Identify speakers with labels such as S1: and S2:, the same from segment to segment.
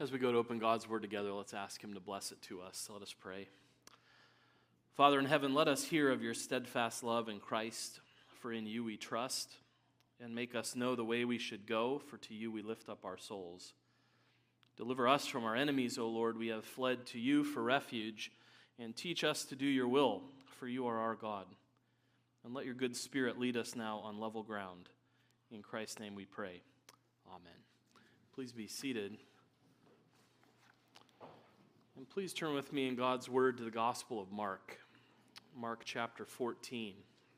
S1: As we go to open God's Word together, let's ask Him to bless it to us. Let us pray. Father in heaven, let us hear of your steadfast love in Christ, for in you we trust, and make us know the way we should go, for to you we lift up our souls. Deliver us from our enemies, O Lord. We have fled to you for refuge, and teach us to do your will, for you are our God. And let your good Spirit lead us now on level ground. In Christ's name we pray. Amen. Please be seated. And please turn with me in God's Word to the Gospel of Mark. Mark chapter 14.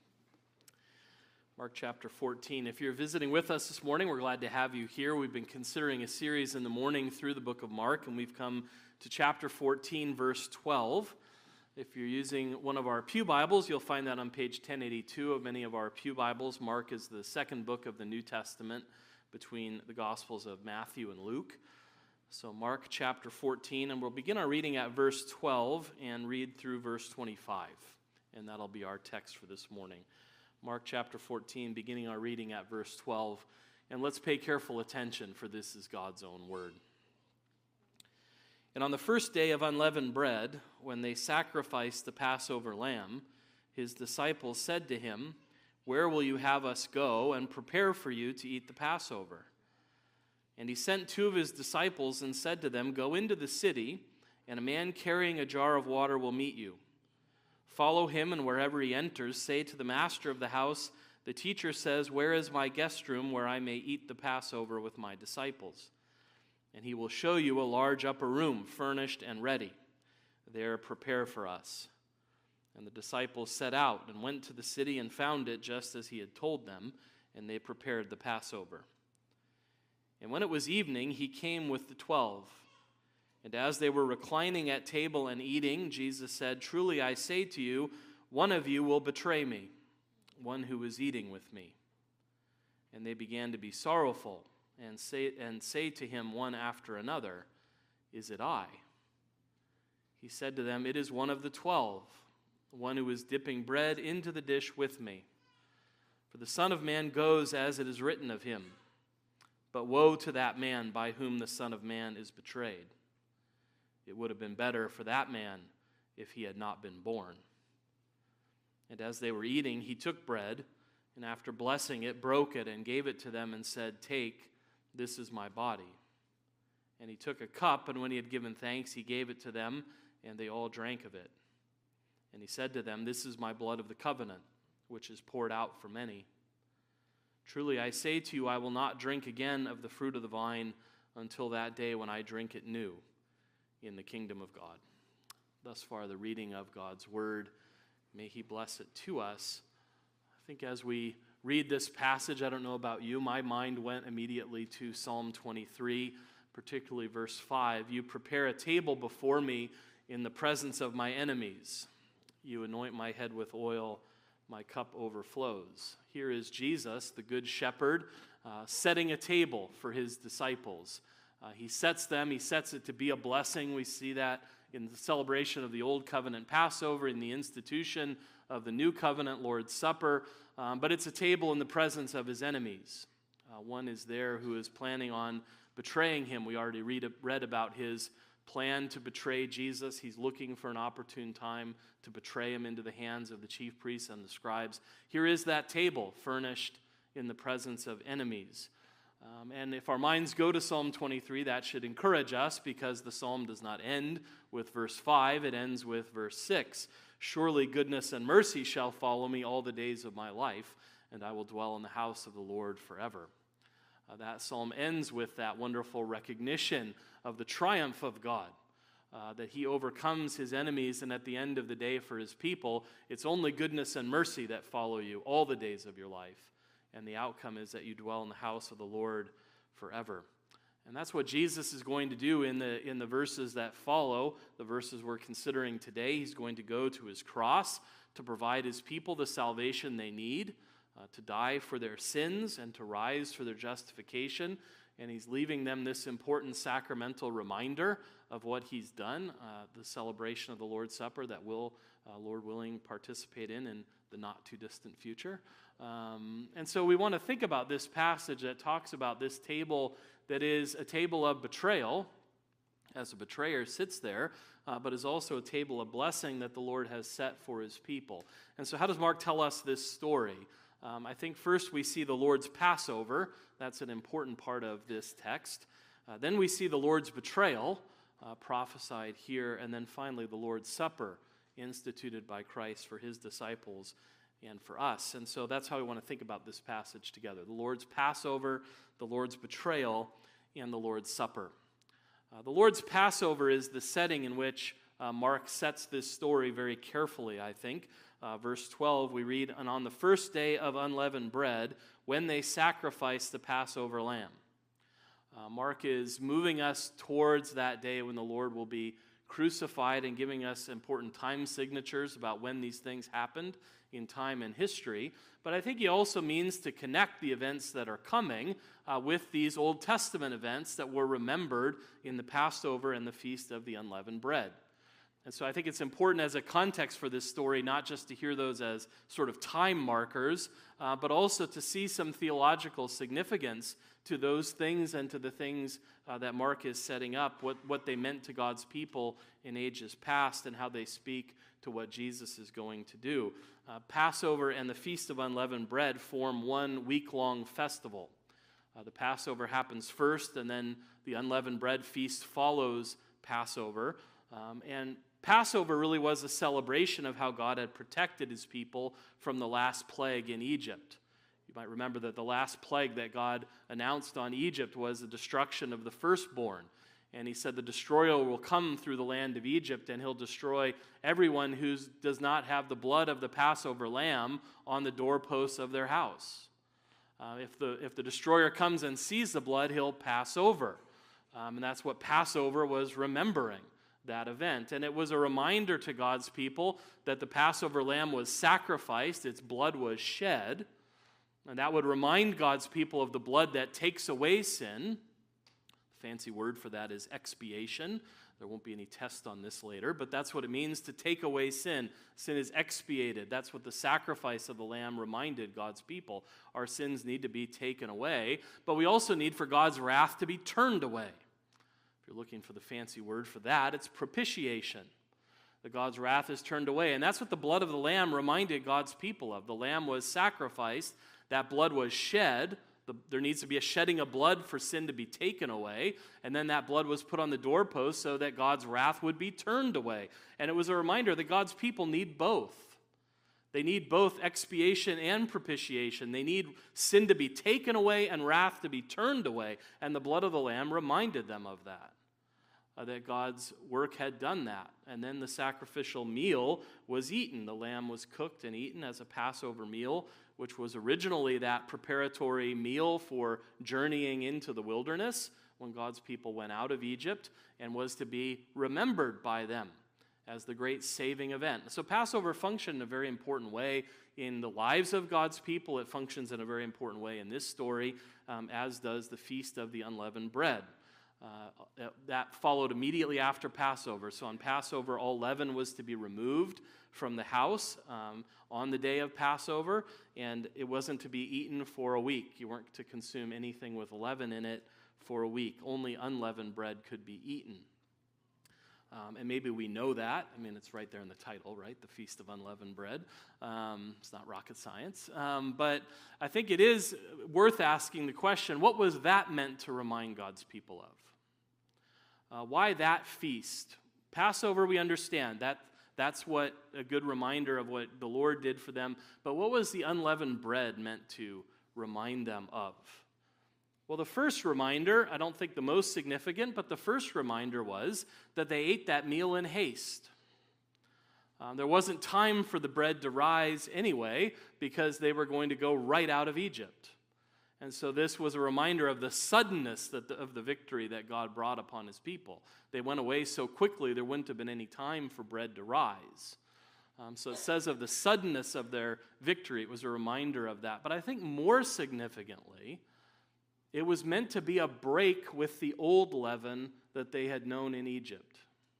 S1: Mark chapter 14. If you're visiting with us this morning, we're glad to have you here. We've been considering a series in the morning through the book of Mark, and we've come to chapter 14, verse 12. If you're using one of our pew Bibles, you'll find that on page 1082 of many of our pew Bibles. Mark is the second book of the New Testament between the Gospels of Matthew and Luke. So Mark chapter 14, and we'll begin our reading at verse 12 and read through verse 25. And that'll be our text for this morning. Mark chapter 14, beginning our reading at verse 12. And let's pay careful attention, for this is God's own word. And on the first day of unleavened bread, when they sacrificed the Passover lamb, his disciples said to him, "Where will you have us go and prepare for you to eat the Passover?" And he sent two of his disciples and said to them, "Go into the city, and a man carrying a jar of water will meet you. Follow him, and wherever he enters, say to the master of the house, 'The teacher says, where is my guest room where I may eat the Passover with my disciples?' And he will show you a large upper room, furnished and ready. There prepare for us." And the disciples set out and went to the city and found it just as he had told them, and they prepared the Passover. And when it was evening, he came with the 12. And as they were reclining at table and eating, Jesus said, "Truly I say to you, one of you will betray me, one who is eating with me." And they began to be sorrowful and say to him one after another, "Is it I?" He said to them, "It is one of the 12, one who is dipping bread into the dish with me. For the Son of Man goes as it is written of him. But woe to that man by whom the Son of Man is betrayed. It would have been better for that man if he had not been born." And as they were eating, he took bread, and after blessing it, broke it and gave it to them and said, "Take, this is my body." And he took a cup, and when he had given thanks, he gave it to them, and they all drank of it. And he said to them, "This is my blood of the covenant, which is poured out for many. Truly I say to you, I will not drink again of the fruit of the vine until that day when I drink it new in the kingdom of God." Thus far, the reading of God's word. May he bless it to us. I think as we read this passage, I don't know about you, my mind went immediately to Psalm 23, particularly verse 5. "You prepare a table before me in the presence of my enemies. You anoint my head with oil, my cup overflows." Here is Jesus, the good shepherd, setting a table for his disciples. He sets it to be a blessing. We see that in the celebration of the Old Covenant Passover, in the institution of the New Covenant Lord's Supper. But it's a table in the presence of his enemies. One is there who is planning on betraying him. We already read about his plan to betray Jesus. He's looking for an opportune time to betray him into the hands of the chief priests and the scribes. Here is that table furnished in the presence of enemies. And if our minds go to Psalm 23, that should encourage us, because the psalm does not end with verse 5, it ends with verse 6. "Surely goodness and mercy shall follow me all the days of my life, and I will dwell in the house of the Lord forever." That psalm ends with that wonderful recognition of the triumph of God, that he overcomes his enemies, and at the end of the day for his people, it's only goodness and mercy that follow you all the days of your life. And the outcome is that you dwell in the house of the Lord forever. And that's what Jesus is going to do in the verses that follow, the verses we're considering today. He's going to go to his cross to provide his people the salvation they need, to die for their sins and to rise for their justification. And he's leaving them this important sacramental reminder of what he's done, the celebration of the Lord's Supper that we'll, Lord willing, participate in the not-too-distant future. And so we want to think about this passage that talks about this table that is a table of betrayal, as a betrayer, sits there, but is also a table of blessing that the Lord has set for his people. And so how does Mark tell us this story? I think first we see the Lord's Passover. That's an important part of this text. Then we see the Lord's betrayal, prophesied here, and then finally the Lord's Supper, instituted by Christ for his disciples and for us. And so that's how we want to think about this passage together. The Lord's Passover, the Lord's betrayal, and the Lord's Supper. The Lord's Passover is the setting in which Mark sets this story very carefully, I think. Verse 12, we read, "And on the first day of unleavened bread, when they sacrificed the Passover lamb." Mark is moving us towards that day when the Lord will be crucified and giving us important time signatures about when these things happened in time and history. But I think he also means to connect the events that are coming with these Old Testament events that were remembered in the Passover and the Feast of the Unleavened Bread. And so I think it's important as a context for this story not just to hear those as sort of time markers, but also to see some theological significance to those things and to the things that Mark is setting up, what they meant to God's people in ages past and how they speak to what Jesus is going to do. Passover and the Feast of Unleavened Bread form one week-long festival. The Passover happens first, and then the Unleavened Bread feast follows Passover. And Passover really was a celebration of how God had protected his people from the last plague in Egypt. You might remember that the last plague that God announced on Egypt was the destruction of the firstborn. And he said the destroyer will come through the land of Egypt, and he'll destroy everyone who does not have the blood of the Passover lamb on the doorposts of their house. If the destroyer comes and sees the blood, he'll pass over. And that's what Passover was remembering, that event. And it was a reminder to God's people that the Passover lamb was sacrificed, its blood was shed, and that would remind God's people of the blood that takes away sin. Fancy word for that is expiation. There won't be any test on this later, but that's what it means to take away sin. Sin is expiated. That's what the sacrifice of the lamb reminded God's people. Our sins need to be taken away, but we also need for God's wrath to be turned away. If you're looking for the fancy word for that, it's propitiation. That God's wrath is turned away, and that's what the blood of the lamb reminded God's people of. The lamb was sacrificed. That blood was shed. There needs to be a shedding of blood for sin to be taken away. And then that blood was put on the doorpost so that God's wrath would be turned away. And it was a reminder that God's people need both. They need both expiation and propitiation. They need sin to be taken away and wrath to be turned away. And the blood of the Lamb reminded them of that. That God's work had done that. And then the sacrificial meal was eaten. The lamb was cooked and eaten as a Passover meal, which was originally that preparatory meal for journeying into the wilderness when God's people went out of Egypt, and was to be remembered by them as the great saving event. So Passover functioned in a very important way in the lives of God's people. It functions in a very important way in this story, as does the Feast of the Unleavened Bread. That followed immediately after Passover. So on Passover, all leaven was to be removed from the house on the day of Passover, and it wasn't to be eaten for a week. You weren't to consume anything with leaven in it for a week. Only unleavened bread could be eaten. And maybe we know that. I mean, it's right there in the title, right? The Feast of Unleavened Bread. It's not rocket science. But I think it is worth asking the question, what was that meant to remind God's people of? Why that feast? Passover, we understand. That's what a good reminder of what the Lord did for them. But what was the unleavened bread meant to remind them of? Well, the first reminder, I don't think the most significant, but the first reminder was that they ate that meal in haste. There wasn't time for the bread to rise anyway, because they were going to go right out of Egypt. And so this was a reminder of the suddenness of the victory that God brought upon his people. They went away so quickly, there wouldn't have been any time for bread to rise. So it says of the suddenness of their victory, it was a reminder of that. But I think more significantly, it was meant to be a break with the old leaven that they had known in Egypt.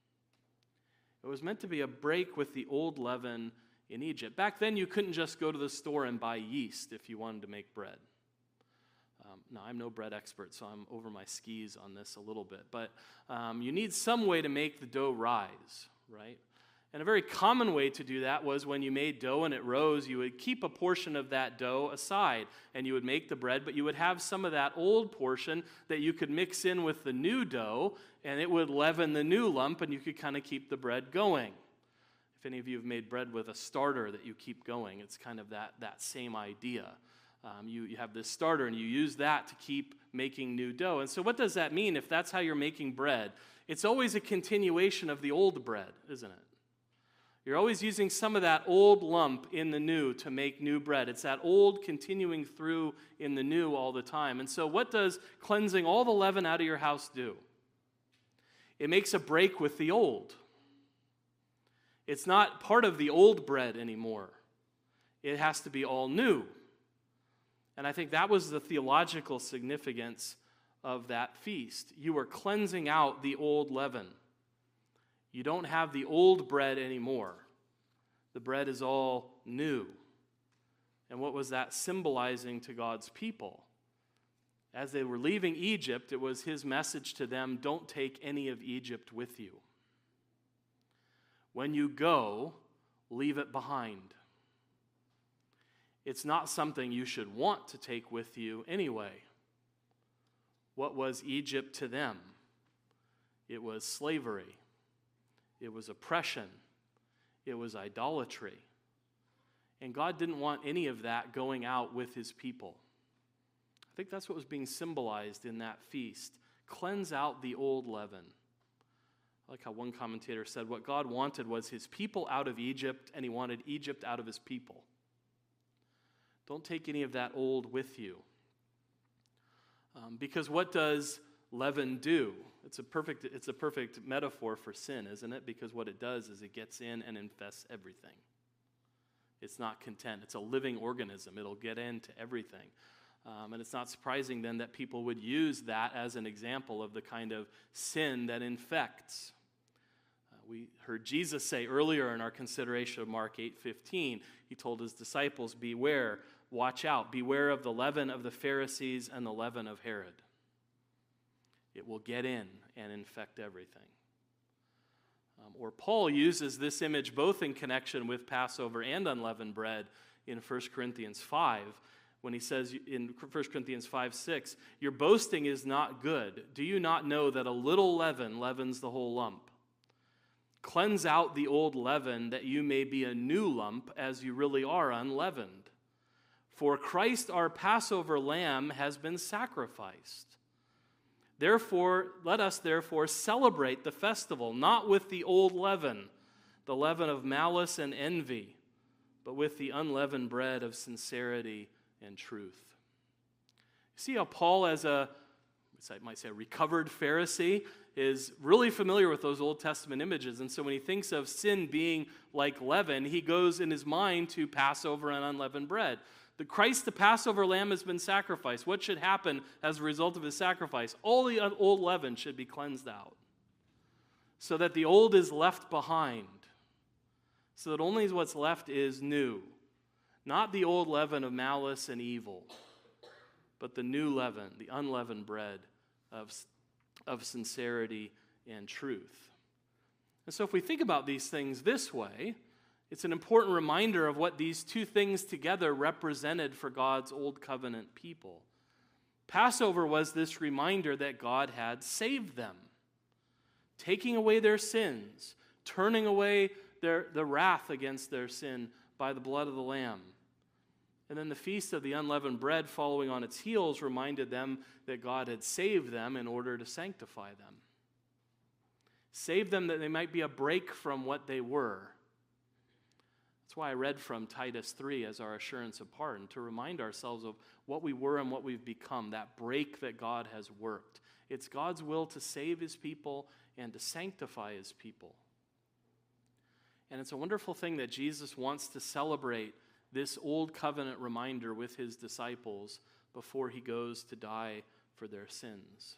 S1: It was meant to be a break with the old leaven in Egypt. Back then, you couldn't just go to the store and buy yeast if you wanted to make bread. Now, I'm no bread expert, so I'm over my skis on this a little bit. But you need some way to make the dough rise, right? And a very common way to do that was when you made dough and it rose, you would keep a portion of that dough aside and you would make the bread, but you would have some of that old portion that you could mix in with the new dough, and it would leaven the new lump, and you could kind of keep the bread going. If any of you have made bread with a starter that you keep going, it's kind of that same idea. You have this starter, and you use that to keep making new dough. And so what does that mean if that's how you're making bread? It's always a continuation of the old bread, isn't it? You're always using some of that old lump in the new to make new bread. It's that old continuing through in the new all the time. And so what does cleansing all the leaven out of your house do? It makes a break with the old. It's not part of the old bread anymore. It has to be all new. And I think that was the theological significance of that feast. You are cleansing out the old leaven. You don't have the old bread anymore. The bread is all new. And what was that symbolizing to God's people? As they were leaving Egypt, it was his message to them, don't take any of Egypt with you. When you go, leave it behind. It's not something you should want to take with you anyway. What was Egypt to them? It was slavery. It was oppression. It was idolatry. And God didn't want any of that going out with his people. I think that's what was being symbolized in that feast. Cleanse out the old leaven. I like how one commentator said what God wanted was his people out of Egypt, and he wanted Egypt out of his people. Don't take any of that old with you. Because what does leaven do? It's a perfect metaphor for sin, isn't it? Because what it does is it gets in and infests everything. It's not content. It's a living organism. It'll get into everything. And it's not surprising then that people would use that as an example of the kind of sin that infects. We heard Jesus say earlier in our consideration of Mark 8:15, he told his disciples, beware, watch out, beware of the leaven of the Pharisees and the leaven of Herod. It will get in and infect everything. Or Paul uses this image both in connection with Passover and unleavened bread in 1 Corinthians 5, when he says in 1 Corinthians 5:6, your boasting is not good. Do you not know that a little leaven leavens the whole lump? Cleanse out the old leaven that you may be a new lump as you really are unleavened. For Christ our Passover lamb has been sacrificed. Therefore, let us therefore celebrate the festival, not with the old leaven, the leaven of malice and envy, but with the unleavened bread of sincerity and truth. You see how Paul, as I might say, a recovered Pharisee, is really familiar with those Old Testament images. And so when he thinks of sin being like leaven, he goes in his mind to Passover and unleavened bread. The Passover lamb, has been sacrificed. What should happen as a result of his sacrifice? All the old leaven should be cleansed out, so that the old is left behind, so that only what's left is new. Not the old leaven of malice and evil, but the new leaven, the unleavened bread of sincerity and truth. And so if we think about these things this way, it's an important reminder of what these two things together represented for God's old covenant people. Passover was this reminder that God had saved them, taking away their sins, turning away the wrath against their sin by the blood of the Lamb. And then the Feast of the Unleavened Bread, following on its heels, reminded them that God had saved them in order to sanctify them. Saved them that they might be a break from what they were. That's why I read from Titus 3 as our assurance of pardon, to remind ourselves of what we were and what we've become, that break that God has worked. It's God's will to save his people and to sanctify his people. And it's a wonderful thing that Jesus wants to celebrate this old covenant reminder with his disciples before he goes to die for their sins,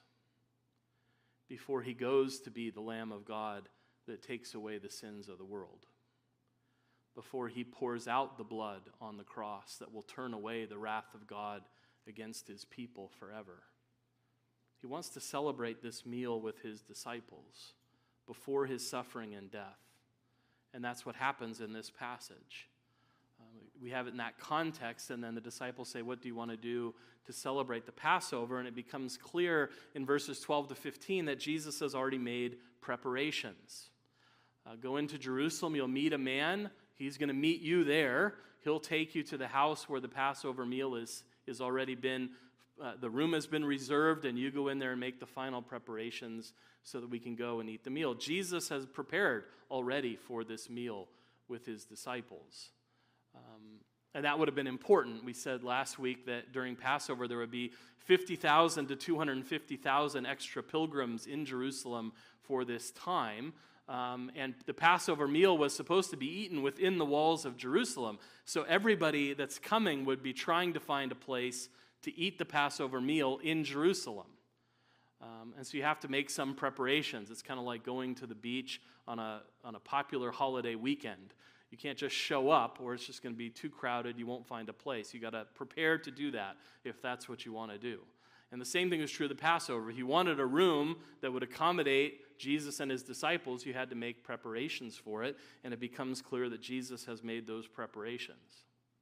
S1: before he goes to be the Lamb of God that takes away the sins of the world, before he pours out the blood on the cross that will turn away the wrath of God against his people forever. He wants to celebrate this meal with his disciples before his suffering and death. And that's what happens in this passage. We have it in that context, and then the disciples say, what do you want to do to celebrate the Passover? And it becomes clear in verses 12 to 15 that Jesus has already made preparations. Go into Jerusalem, you'll meet a man. He's going to meet you there. He'll take you to the house where the Passover meal is already been, the room has been reserved, and you go in there and make the final preparations so that we can go and eat the meal. Jesus has prepared already for this meal with his disciples. And that would have been important. We said last week that during Passover there would be 50,000 to 250,000 extra pilgrims in Jerusalem for this time. And the Passover meal was supposed to be eaten within the walls of Jerusalem. So everybody that's coming would be trying to find a place to eat the Passover meal in Jerusalem. And so you have to make some preparations. It's kind of like going to the beach on a popular holiday weekend. You can't just show up, or it's just going to be too crowded. You won't find a place. You got to prepare to do that if that's what you want to do. And the same thing is true of the Passover. If you wanted a room that would accommodate Jesus and his disciples, you had to make preparations for it, and it becomes clear that Jesus has made those preparations.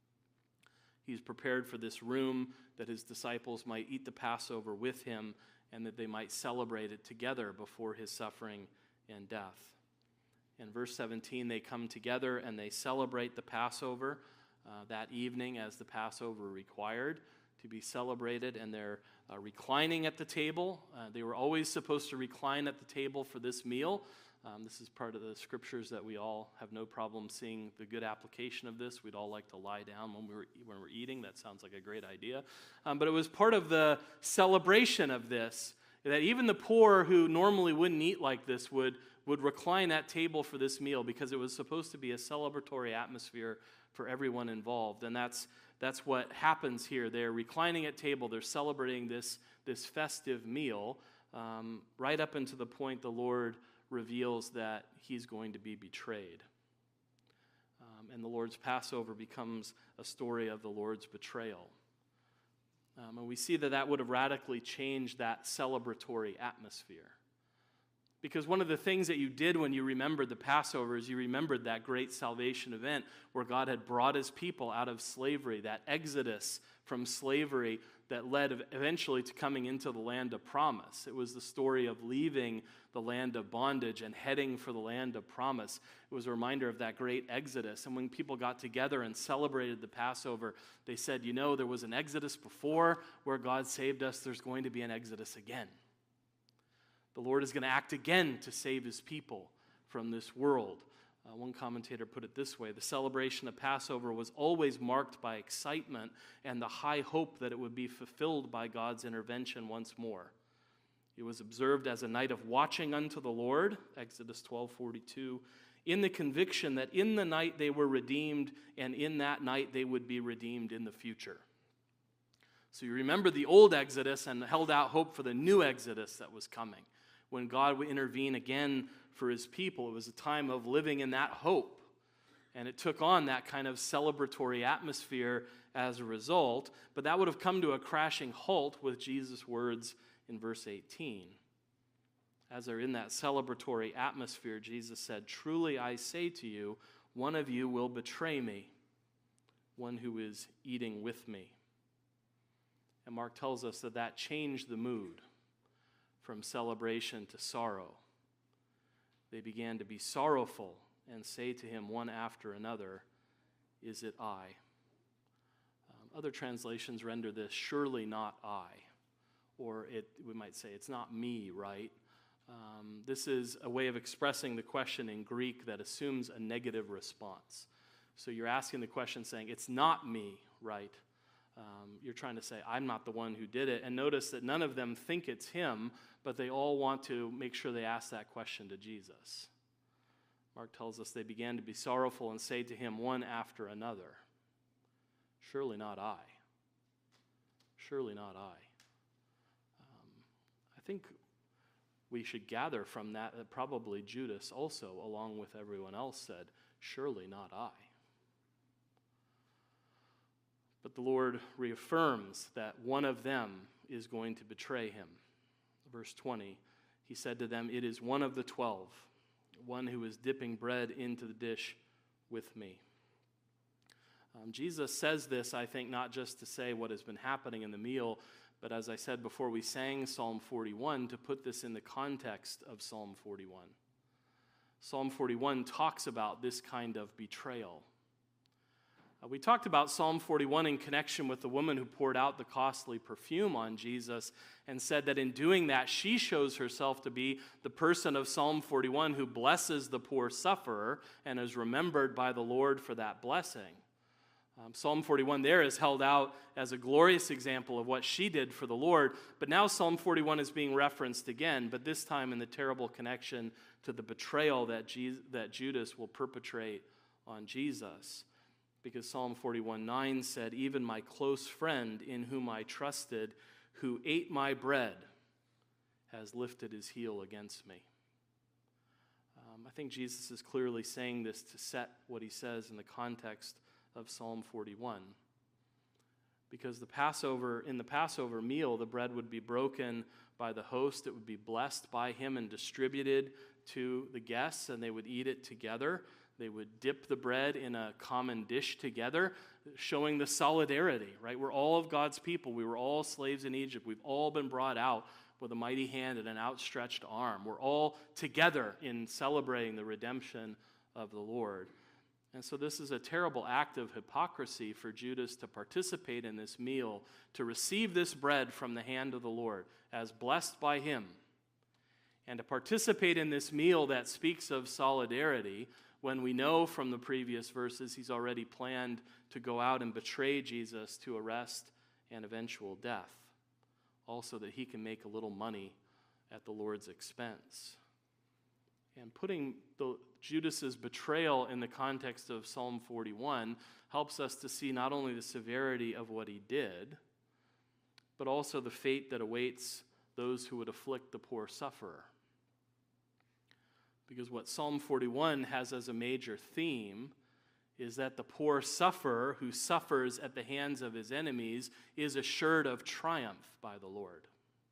S1: He's prepared for this room that his disciples might eat the Passover with him and that they might celebrate it together before his suffering and death. In verse 17, they come together and they celebrate the Passover that evening as the Passover required to be celebrated, and they're reclining at the table. They were always supposed to recline at the table for this meal. This is part of the scriptures that we all have no problem seeing the good application of this. We'd all like to lie down when we're eating. That sounds like a great idea. But it was part of the celebration of this, that even the poor who normally wouldn't eat like this would recline at table for this meal, because it was supposed to be a celebratory atmosphere for everyone involved. And that's what happens here. They're reclining at table. They're celebrating this festive meal right up until the point the Lord reveals that he's going to be betrayed. And the Lord's Passover becomes a story of the Lord's betrayal. And we see that would have radically changed that celebratory atmosphere. Because one of the things that you did when you remembered the Passover is you remembered that great salvation event where God had brought his people out of slavery, that exodus from slavery that led eventually to coming into the land of promise. It was the story of leaving the land of bondage and heading for the land of promise. It was a reminder of that great exodus. And when people got together and celebrated the Passover, they said, there was an exodus before where God saved us. There's going to be an exodus again. The Lord is going to act again to save his people from this world. One commentator put it this way: the celebration of Passover was always marked by excitement and the high hope that it would be fulfilled by God's intervention once more. It was observed as a night of watching unto the Lord, Exodus 12:42, in the conviction that in the night they were redeemed, and in that night they would be redeemed in the future. So you remember the old Exodus and held out hope for the new Exodus that was coming. When God would intervene again for his people, it was a time of living in that hope. And it took on that kind of celebratory atmosphere as a result. But that would have come to a crashing halt with Jesus' words in verse 18. As they're in that celebratory atmosphere, Jesus said, "Truly I say to you, one of you will betray me, one who is eating with me." And Mark tells us that changed the mood from celebration to sorrow. They began to be sorrowful and say to him one after another, "Is it I?" Other translations render this, "Surely not I." Or we might say, "It's not me, right?" This is a way of expressing the question in Greek that assumes a negative response. So you're asking the question saying, "It's not me, right?" You're trying to say, "I'm not the one who did it." And notice that none of them think it's him, but they all want to make sure they ask that question to Jesus. Mark tells us they began to be sorrowful and say to him one after another, "Surely not I. Surely not I." I think we should gather from that probably Judas also, along with everyone else, said, "Surely not I." But the Lord reaffirms that one of them is going to betray him. Verse 20, he said to them, "It is one of the 12, one who is dipping bread into the dish with me." Jesus says this, I think, not just to say what has been happening in the meal, but as I said before we sang Psalm 41, to put this in the context of Psalm 41. Psalm 41 talks about this kind of betrayal. We talked about Psalm 41 in connection with the woman who poured out the costly perfume on Jesus and said that in doing that, she shows herself to be the person of Psalm 41 who blesses the poor sufferer and is remembered by the Lord for that blessing. Psalm 41 there is held out as a glorious example of what she did for the Lord, but now Psalm 41 is being referenced again, but this time in the terrible connection to the betrayal that Judas will perpetrate on Jesus. Because Psalm 41:9 said, "Even my close friend in whom I trusted, who ate my bread, has lifted his heel against me." I think Jesus is clearly saying this to set what he says in the context of Psalm 41. Because in the Passover meal, the bread would be broken by the host. It would be blessed by him and distributed to the guests, and they would eat it together. They would dip the bread in a common dish together, showing the solidarity, right? We're all of God's people. We were all slaves in Egypt. We've all been brought out with a mighty hand and an outstretched arm. We're all together in celebrating the redemption of the Lord. And so this is a terrible act of hypocrisy for Judas to participate in this meal, to receive this bread from the hand of the Lord as blessed by him, and to participate in this meal that speaks of solidarity when we know from the previous verses he's already planned to go out and betray Jesus to arrest and eventual death, also that he can make a little money at the Lord's expense. And putting Judas's betrayal in the context of Psalm 41 helps us to see not only the severity of what he did, but also the fate that awaits those who would afflict the poor sufferer. Because what Psalm 41 has as a major theme is that the poor sufferer who suffers at the hands of his enemies is assured of triumph by the Lord.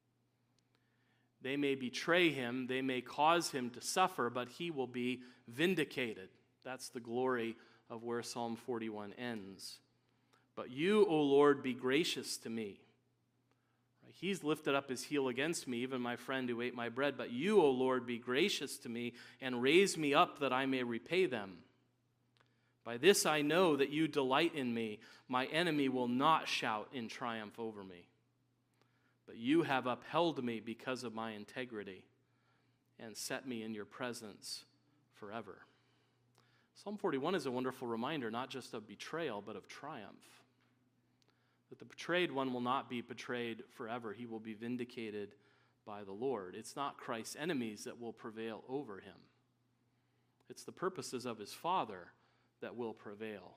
S1: They may betray him, they may cause him to suffer, but he will be vindicated. That's the glory of where Psalm 41 ends. "But you, O Lord, be gracious to me." He's lifted up his heel against me, even my friend who ate my bread. "But you, O Lord, be gracious to me and raise me up that I may repay them. By this I know that you delight in me. My enemy will not shout in triumph over me. But you have upheld me because of my integrity and set me in your presence forever." Psalm 41 is a wonderful reminder, not just of betrayal, but of triumph. That the betrayed one will not be betrayed forever. He will be vindicated by the Lord. It's not Christ's enemies that will prevail over him. It's the purposes of his Father that will prevail.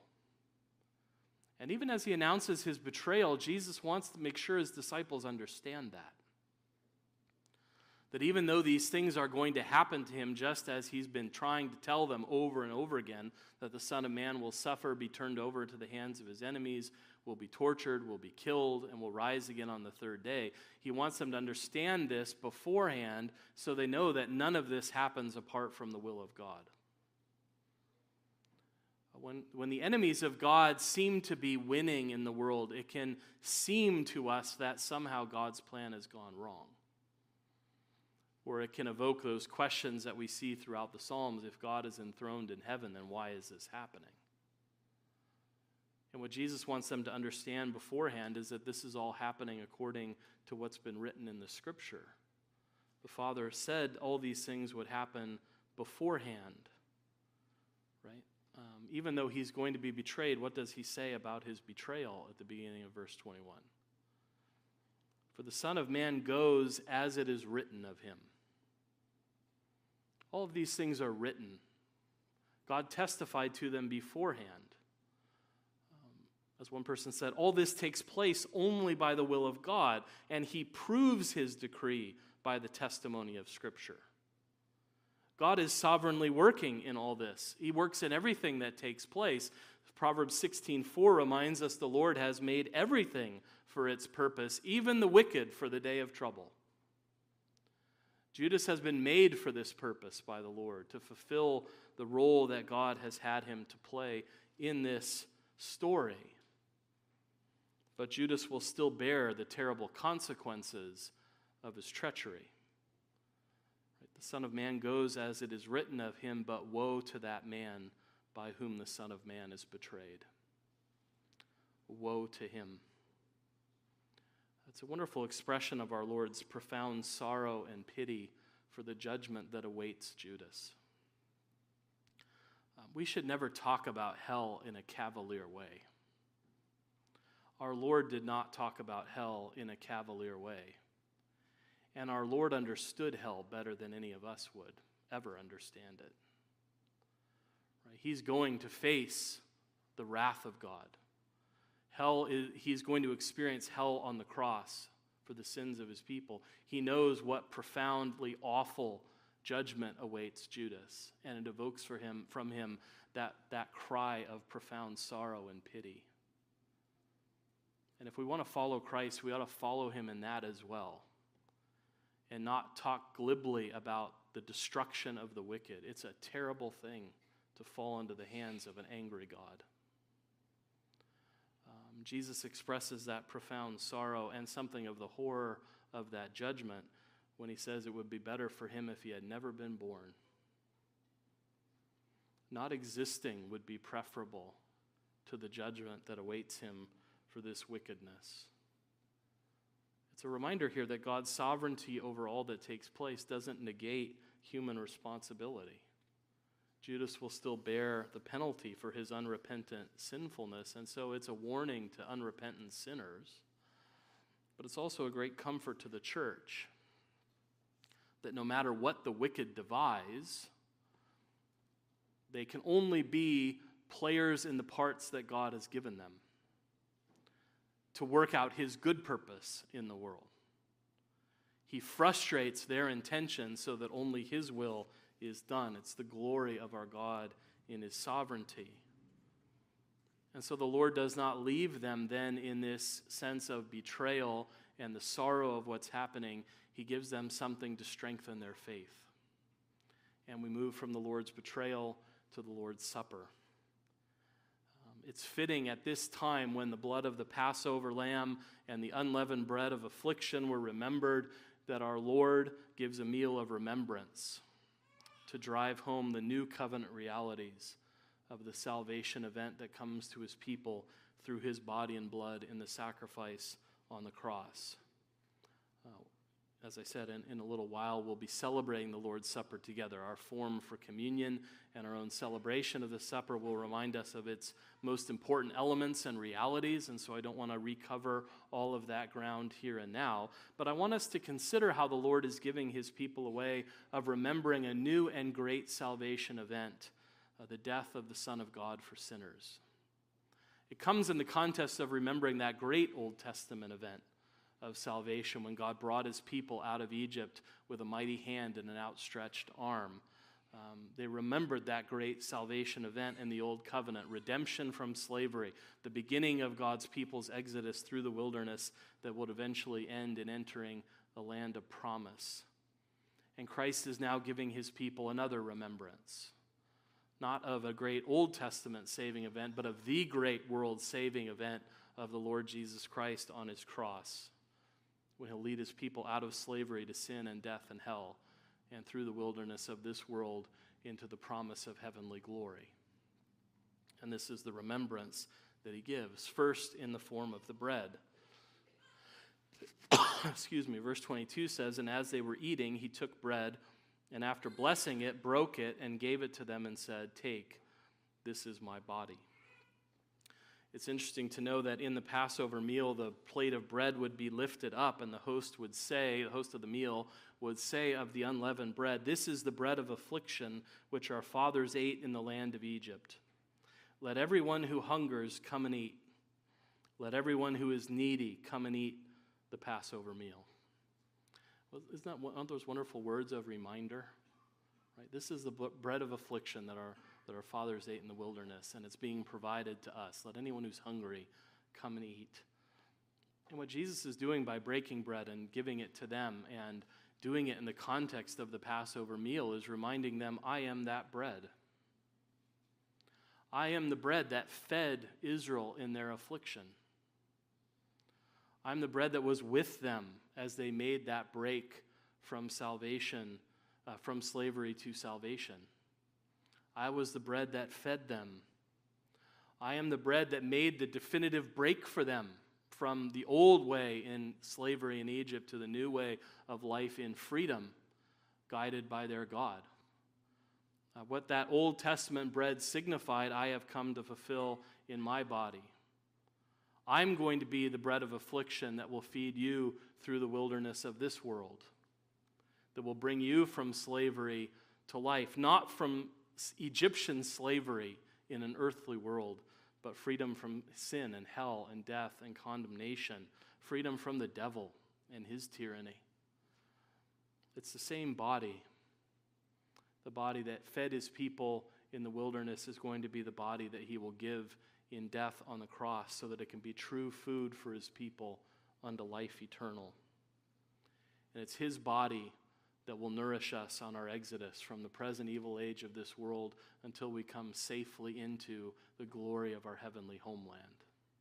S1: And even as he announces his betrayal, Jesus wants to make sure his disciples understand that. That even though these things are going to happen to him, just as he's been trying to tell them over and over again, that the Son of Man will suffer, be turned over into the hands of his enemies, will be tortured, will be killed, and will rise again on the third day. He wants them to understand this beforehand so they know that none of this happens apart from the will of God. When the enemies of God seem to be winning in the world, it can seem to us that somehow God's plan has gone wrong. Or it can evoke those questions that we see throughout the Psalms. If God is enthroned in heaven, then why is this happening? And what Jesus wants them to understand beforehand is that this is all happening according to what's been written in the Scripture. The Father said all these things would happen beforehand, right? Even though he's going to be betrayed, what does he say about his betrayal at the beginning of verse 21? "For the Son of Man goes as it is written of him." All of these things are written. God testified to them beforehand. As one person said, all this takes place only by the will of God, and he proves his decree by the testimony of Scripture. God is sovereignly working in all this. He works in everything that takes place. Proverbs 16:4 reminds us the Lord has made everything for its purpose, even the wicked for the day of trouble. Judas has been made for this purpose by the Lord, to fulfill the role that God has had him to play in this story. But Judas will still bear the terrible consequences of his treachery. The Son of Man goes as it is written of him, but woe to that man by whom the Son of Man is betrayed. Woe to him. It's a wonderful expression of our Lord's profound sorrow and pity for the judgment that awaits Judas. We should never talk about hell in a cavalier way. Our Lord did not talk about hell in a cavalier way. And our Lord understood hell better than any of us would ever understand it. Right? He's going to face the wrath of God. He's going to experience hell on the cross for the sins of his people. He knows what profoundly awful judgment awaits Judas, and it evokes from him that cry of profound sorrow and pity. And if we want to follow Christ, we ought to follow him in that as well, and not talk glibly about the destruction of the wicked. It's a terrible thing to fall into the hands of an angry God. Jesus expresses that profound sorrow and something of the horror of that judgment when he says it would be better for him if he had never been born. Not existing would be preferable to the judgment that awaits him for this wickedness. It's a reminder here that God's sovereignty over all that takes place doesn't negate human responsibility. Judas will still bear the penalty for his unrepentant sinfulness, and so it's a warning to unrepentant sinners. But it's also a great comfort to the church that no matter what the wicked devise, they can only be players in the parts that God has given them to work out his good purpose in the world. He frustrates their intentions so that only his will is done. It's the glory of our God in his sovereignty. And so the Lord does not leave them then in this sense of betrayal and the sorrow of what's happening. He gives them something to strengthen their faith. And we move from the Lord's betrayal to the Lord's Supper. It's fitting at this time when the blood of the Passover lamb and the unleavened bread of affliction were remembered that our Lord gives a meal of remembrance to drive home the new covenant realities of the salvation event that comes to his people through his body and blood in the sacrifice on the cross. As I said, in a little while, we'll be celebrating the Lord's Supper together. Our form for communion and our own celebration of the supper will remind us of its most important elements and realities, and so I don't want to recover all of that ground here and now. But I want us to consider how the Lord is giving his people a way of remembering a new and great salvation event, the death of the Son of God for sinners. It comes in the context of remembering that great Old Testament event of salvation when God brought his people out of Egypt with a mighty hand and an outstretched arm. They remembered that great salvation event in the Old Covenant, redemption from slavery, the beginning of God's people's exodus through the wilderness that would eventually end in entering the land of promise. And Christ is now giving his people another remembrance, not of a great Old Testament saving event, but of the great world saving event of the Lord Jesus Christ on his cross, when he'll lead his people out of slavery to sin and death and hell, and through the wilderness of this world into the promise of heavenly glory. And this is the remembrance that he gives, first in the form of the bread. Verse 22 says, "And as they were eating, he took bread, and after blessing it, broke it, and gave it to them and said, 'Take, this is my body.'" It's interesting to know that in the Passover meal, the plate of bread would be lifted up, and the host of the meal would say of the unleavened bread, "This is the bread of affliction which our fathers ate in the land of Egypt. Let everyone who hungers come and eat. Let everyone who is needy come and eat the Passover meal." Well, aren't those wonderful words of reminder? Right? This is the bread of affliction that our that our fathers ate in the wilderness, and it's being provided to us. Let anyone who's hungry come and eat. And what Jesus is doing by breaking bread and giving it to them and doing it in the context of the Passover meal is reminding them, I am that bread. I am the bread that fed Israel in their affliction. I'm the bread that was with them as they made that break from salvation, from slavery to salvation. I was the bread that fed them. I am the bread that made the definitive break for them from the old way in slavery in Egypt to the new way of life in freedom, guided by their God. What that Old Testament bread signified, I have come to fulfill in my body. I'm going to be the bread of affliction that will feed you through the wilderness of this world, that will bring you from slavery to life, not from Egyptian slavery in an earthly world, but freedom from sin and hell and death and condemnation, freedom from the devil and his tyranny. It's the same body. The body that fed his people in the wilderness is going to be the body that he will give in death on the cross so that it can be true food for his people unto life eternal. And it's his body that will nourish us on our exodus from the present evil age of this world until we come safely into the glory of our heavenly homeland.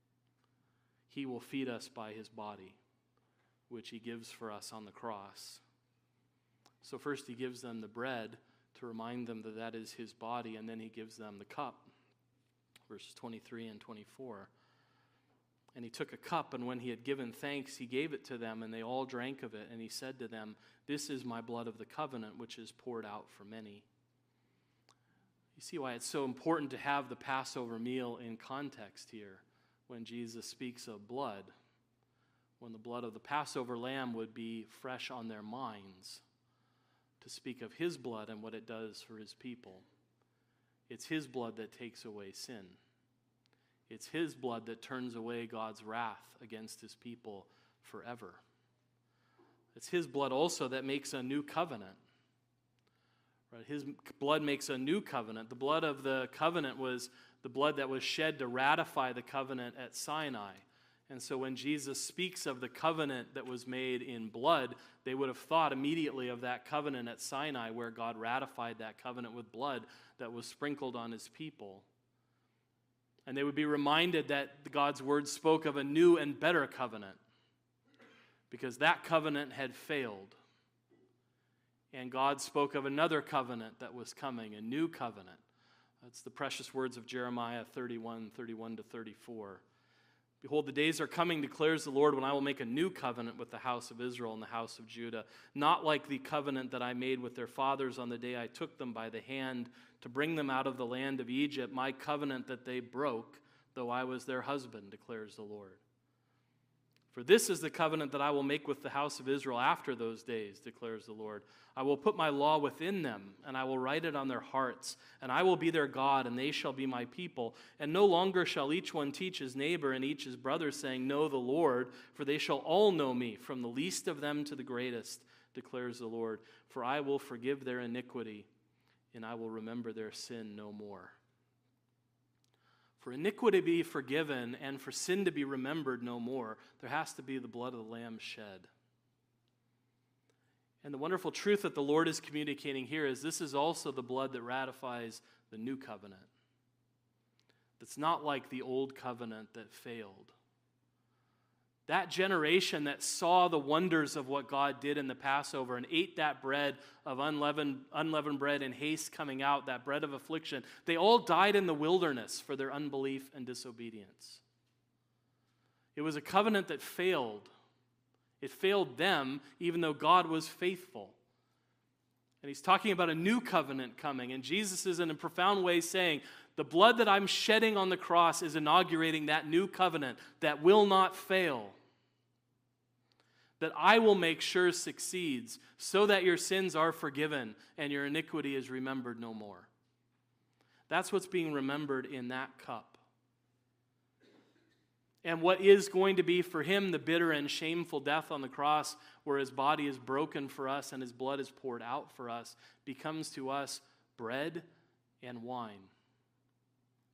S1: He will feed us by his body, which he gives for us on the cross. So first he gives them the bread to remind them that that is his body, and then he gives them the cup, verses 23 and 24. And he took a cup, and when he had given thanks, he gave it to them, and they all drank of it. And he said to them, this is my blood of the covenant, which is poured out for many. You see why it's so important to have the Passover meal in context here when Jesus speaks of blood, when the blood of the Passover lamb would be fresh on their minds, to speak of his blood and what it does for his people. It's his blood that takes away sin. It's his blood that turns away God's wrath against his people forever. It's his blood also that makes a new covenant. Right? His blood makes a new covenant. The blood of the covenant was the blood that was shed to ratify the covenant at Sinai. And so when Jesus speaks of the covenant that was made in blood, they would have thought immediately of that covenant at Sinai where God ratified that covenant with blood that was sprinkled on his people. And they would be reminded that God's word spoke of a new and better covenant because that covenant had failed. And God spoke of another covenant that was coming, a new covenant. That's the precious words of Jeremiah 31 to 34. Behold, the days are coming, declares the Lord, when I will make a new covenant with the house of Israel and the house of Judah, not like the covenant that I made with their fathers on the day I took them by the hand to bring them out of the land of Egypt, my covenant that they broke, though I was their husband, declares the Lord. For this is the covenant that I will make with the house of Israel after those days, declares the Lord. I will put my law within them, and I will write it on their hearts, and I will be their God, and they shall be my people. And no longer shall each one teach his neighbor and each his brother, saying, know the Lord, for they shall all know me, from the least of them to the greatest, declares the Lord. For I will forgive their iniquity, and I will remember their sin no more. For iniquity to be forgiven and for sin to be remembered no more, there has to be the blood of the Lamb shed. And the wonderful truth that the Lord is communicating here is this is also the blood that ratifies the new covenant. That's not like the old covenant that failed. That generation that saw the wonders of what God did in the Passover and ate that bread of unleavened bread in haste coming out, that bread of affliction, they all died in the wilderness for their unbelief and disobedience. It was a covenant that failed. It failed them, even though God was faithful. And he's talking about a new covenant coming, and Jesus is in a profound way saying, the blood that I'm shedding on the cross is inaugurating that new covenant that will not fail, that I will make sure succeeds, so that your sins are forgiven and your iniquity is remembered no more. That's what's being remembered in that cup. And what is going to be for him the bitter and shameful death on the cross, where his body is broken for us and his blood is poured out for us, becomes to us bread and wine.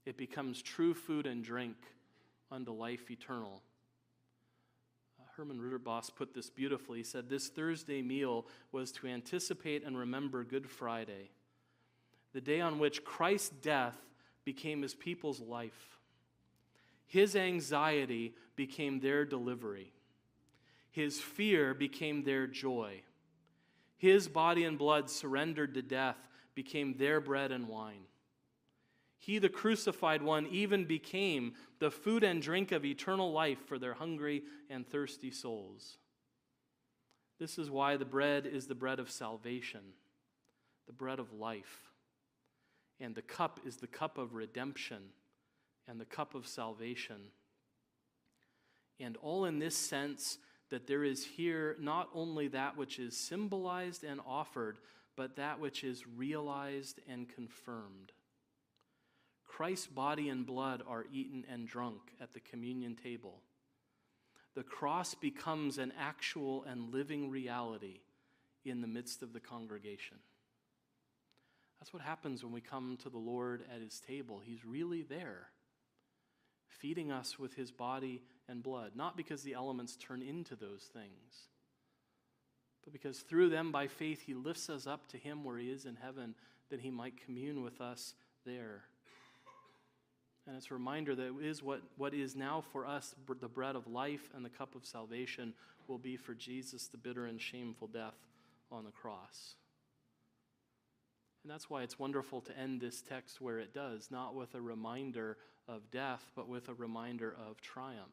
S1: It becomes true food and drink unto life eternal. Herman Ritterboss put this beautifully. He said, this Thursday meal was to anticipate and remember Good Friday, the day on which Christ's death became his people's life. His anxiety became their delivery. His fear became their joy. His body and blood surrendered to death became their bread and wine. He, the crucified one, even became the food and drink of eternal life for their hungry and thirsty souls. This is why the bread is the bread of salvation, the bread of life. And the cup is the cup of redemption and the cup of salvation. And all in this sense that there is here not only that which is symbolized and offered, but that which is realized and confirmed. Christ's body and blood are eaten and drunk at the communion table. The cross becomes an actual and living reality in the midst of the congregation. That's what happens when we come to the Lord at his table. He's really there, feeding us with his body and blood, not because the elements turn into those things, but because through them, by faith, he lifts us up to him where he is in heaven, that he might commune with us there. And it's a reminder that it is what is now for us the bread of life and the cup of salvation will be for Jesus the bitter and shameful death on the cross. And that's why it's wonderful to end this text where it does, not with a reminder of death, but with a reminder of triumph.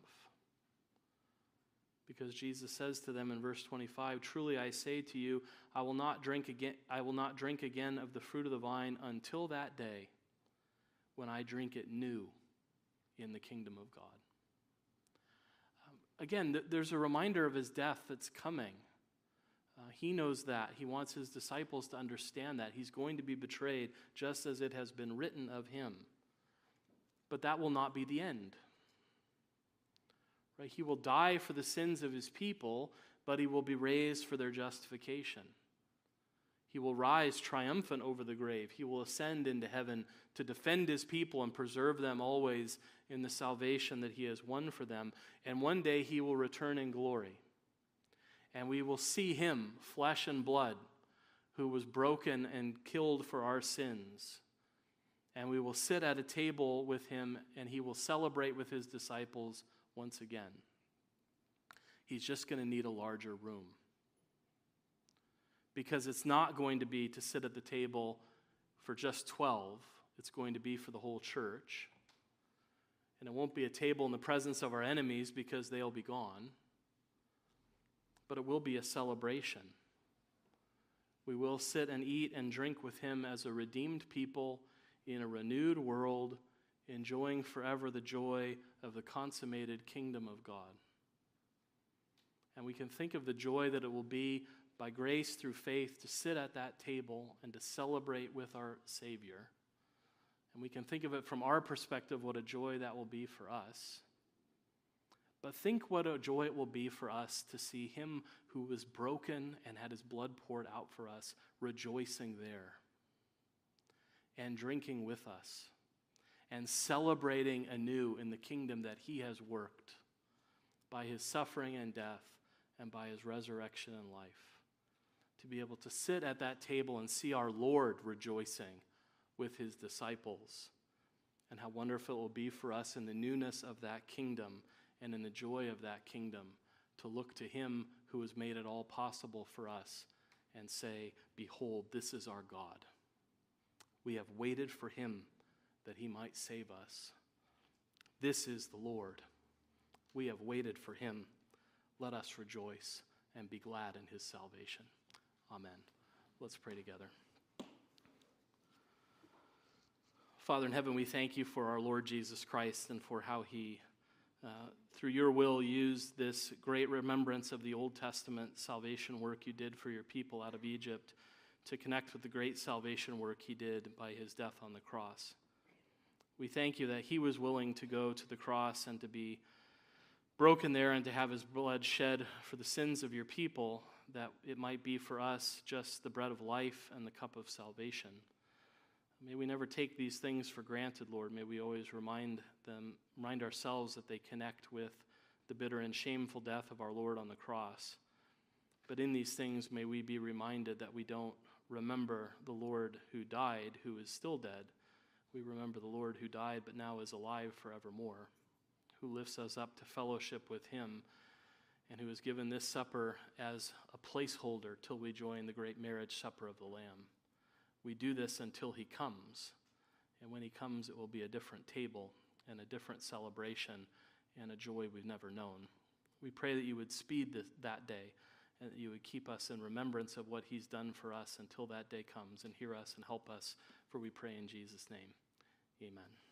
S1: Because Jesus says to them in verse 25, truly I say to you, I will not drink again of the fruit of the vine until that day when I drink it new in the kingdom of God. Again, there's a reminder of his death that's coming. He knows that. He wants his disciples to understand that. He's going to be betrayed just as it has been written of him. But that will not be the end. Right? He will die for the sins of his people, but he will be raised for their justification. He will rise triumphant over the grave. He will ascend into heaven to defend his people and preserve them always in the salvation that he has won for them. And one day he will return in glory. And we will see him, flesh and blood, who was broken and killed for our sins. And we will sit at a table with him, and he will celebrate with his disciples once again. He's just going to need a larger room. Because it's not going to be to sit at the table for just 12. It's going to be for the whole church. And it won't be a table in the presence of our enemies because they'll be gone. But it will be a celebration. We will sit and eat and drink with him as a redeemed people in a renewed world, enjoying forever the joy of the consummated kingdom of God. And we can think of the joy that it will be by grace through faith to sit at that table and to celebrate with our Savior. And we can think of it from our perspective, what a joy that will be for us. But think what a joy it will be for us to see him who was broken and had his blood poured out for us, rejoicing there and drinking with us and celebrating anew in the kingdom that he has worked by his suffering and death and by his resurrection and life. To be able to sit at that table and see our Lord rejoicing with his disciples, and how wonderful it will be for us in the newness of that kingdom and in the joy of that kingdom to look to him who has made it all possible for us and say, behold, this is our God. We have waited for him that he might save us. This is the Lord. We have waited for him. Let us rejoice and be glad in his salvation. Amen. Let's pray together. Father in heaven, we thank you for our Lord Jesus Christ and for how he, through your will, used this great remembrance of the Old Testament salvation work you did for your people out of Egypt to connect with the great salvation work he did by his death on the cross. We thank you that he was willing to go to the cross and to be broken there and to have his blood shed for the sins of your people, that it might be for us just the bread of life and the cup of salvation. May we never take these things for granted, Lord. May we always remind ourselves that they connect with the bitter and shameful death of our Lord on the cross. But in these things, may we be reminded that we don't remember the Lord who died, who is still dead. We remember the Lord who died, but now is alive forevermore, who lifts us up to fellowship with him, and who has given this supper as a placeholder till we join the great marriage supper of the Lamb. We do this until he comes, and when he comes, it will be a different table and a different celebration and a joy we've never known. We pray that you would speed that day, and that you would keep us in remembrance of what he's done for us until that day comes, and hear us and help us, for we pray in Jesus' name. Amen.